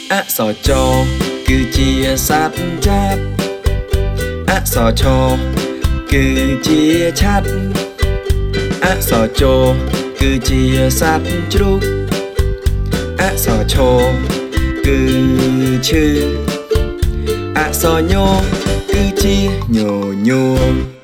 អក្សរចគឺជាសត្វចាប់អក្សរឆគឺជាឆាត់អក្សរជគឺជាសត្វជ្រូកអក្សរឆគឺឈឺអក្សរញគឺជាញញួរ